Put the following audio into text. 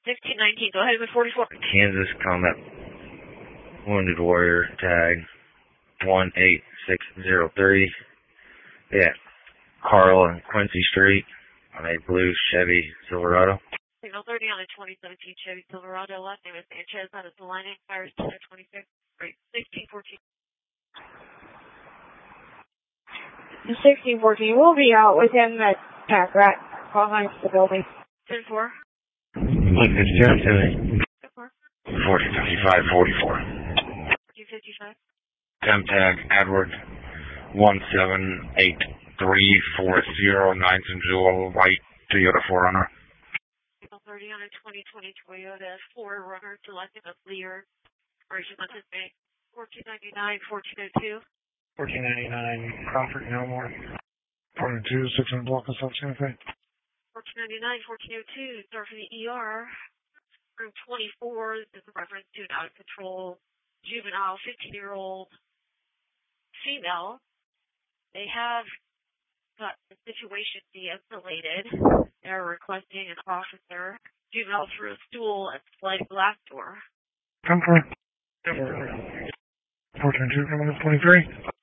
1619, go ahead with 44. Kansas Combat Wounded Warrior tag 18603. Yeah, Carl and Quincy Street on a blue Chevy Silverado. Signal 30 on a 2017 Chevy Silverado. Last name is Sanchez. That is the line. Fires 26. Great. 1614. 1614. We'll be out within the pack rat behind the building. 10-4. Look, it's just 10-4. 4055 44. 1455. Temp tag Edward 1783409 Central White Toyota 4Runner. Signal 30 on a 2020 Toyota 4Runner. Selecting a Lear. Operation Montes Bay. 1499, 1402. 1499 Crawford, Elmore. 402, 600 block of South Santa Fe. 1499, 1402. Start for the ER. Room 24. This is a reference to an out of control juvenile 15-year-old female. They have got the situation de-escalated. They're requesting an officer. Juvenile through a stool at the sliding glass door. 10-4. 422, coming up 23.